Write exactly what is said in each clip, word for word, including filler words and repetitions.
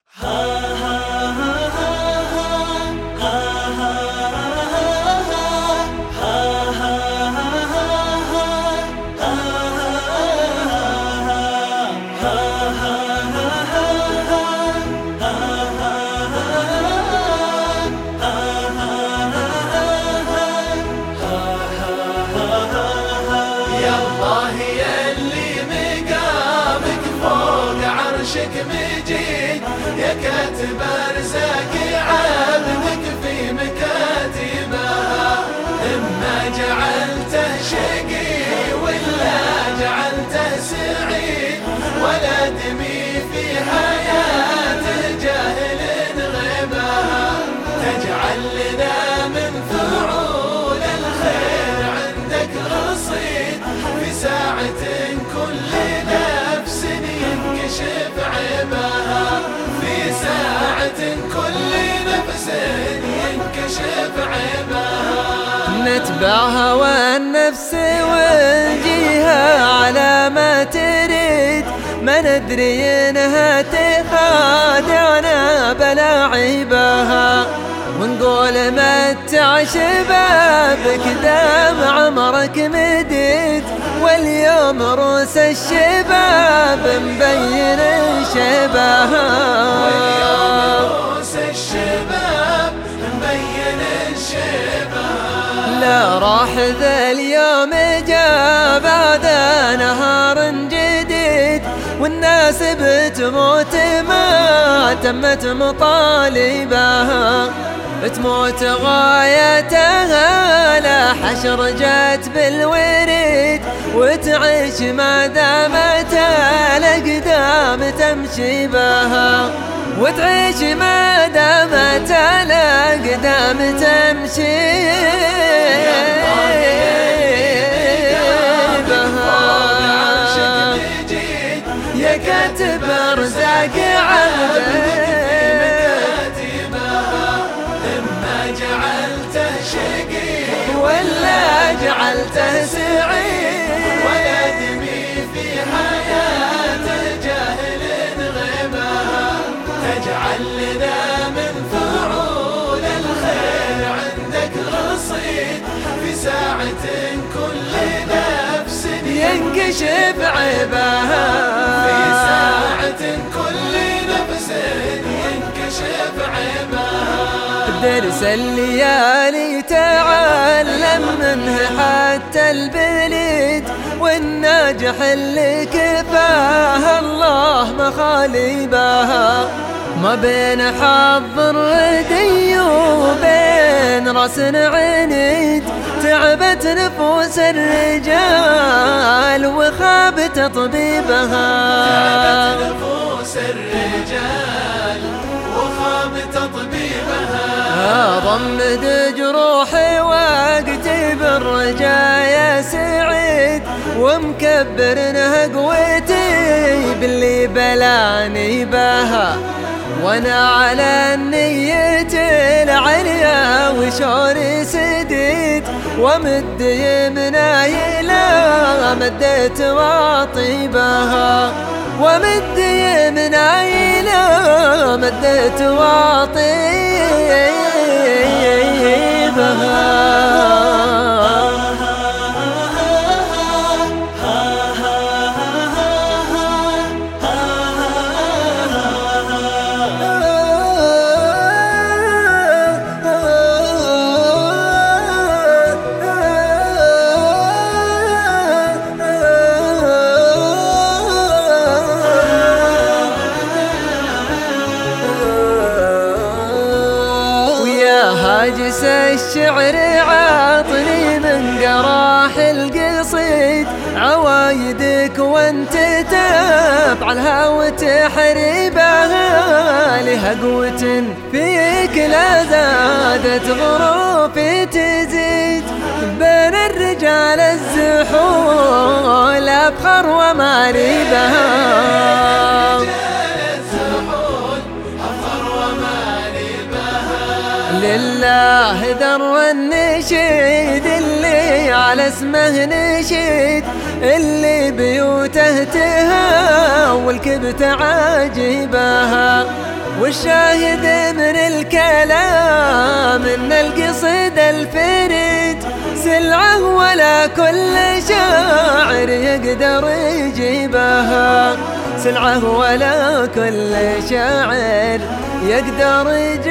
مجيد يا كاتب ارزاق عبدك في مكاتبها، اما جعلته شقي ولا جعلته سعيد، ولا دمي في حياته جاهل غيبها، تجعل لنا من فعول الخير عندك رصيد، في ساعة كل نفس ينكشف عيبها، في ساعة كل نفس ينكشف عيبها. نتبع هوى النفس ونجيها على ما تريد، ما ندري انها تخادعنا بلا عيبها، ونقول متع شبابك دام عمرك مديد، واليوم روس الشباب مبين شبابها، واليوم روس الشباب مبين شبابها. لا راح ذا اليوم جاء بعد نهار جديد، والناس بتموت ما تمت مطالبها، تموت غايتها لا حشر جات بالوريد، وتعيش ما دامت الأقدام تمشي بها، وتعيش ما دامت الأقدام تمشي بها. يا كاتب ارزاق عبدك ولا جعلته سعيد، ولا دمي في حياته جاهل غيبها، تجعل لنا من فعول الخير عندك رصيد، في ساعة كل نفس ينكشف عيبها، في ساعة كل نفس ينكشف عيبها. درس الليالي تعلم منه حتى البليد، والناجح اللي كفاها الله مخالبها، ما بين حظ الردي وبين راس عنيد، تعبت نفوس الرجال وخاب تطبيبها، تعبت نفوس الرجال وخاب تطبيبها. ضمد جروحي واقتي بالرجا يا سعيد، ومكبرنها قوتي باللي بلاني بها، وانا على النية العليا وشوري سديد، ومد يمناي لا مديت واطيبها، ومد يمناي لا مديت واطيبها. هاجس الشعر عاطني من قراح القصيد، عوايدك وانت تفعلها وتحريبها، لها قوة فيك لا زادت غروفي تزيد، بين الرجال الزحول أبخر وماريبها، لله ذر النشيد اللي على اسمه نشيد، اللي بيوته تهاول كبت عاجبها، والشاهد من الكلام إن القصيدة الفريد سلعة ولا كل شاعر يقدر يجيبها، سلعة ولا كل شاعر يقدر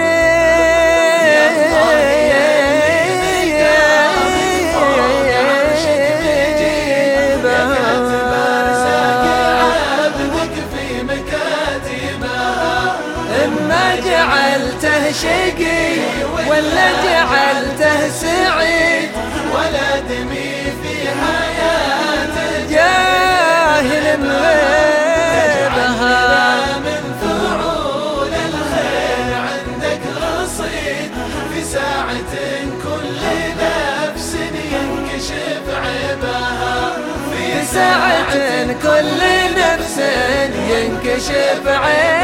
إما جعلته شقي ولا جعلته سعيد، ولا دمي في حياته جاهل بغيبها. من فعول الخير عندك رصيد، في ساعة كل نفس ينكشف عيبها، في ساعة كل نفس ينكشف عيبها.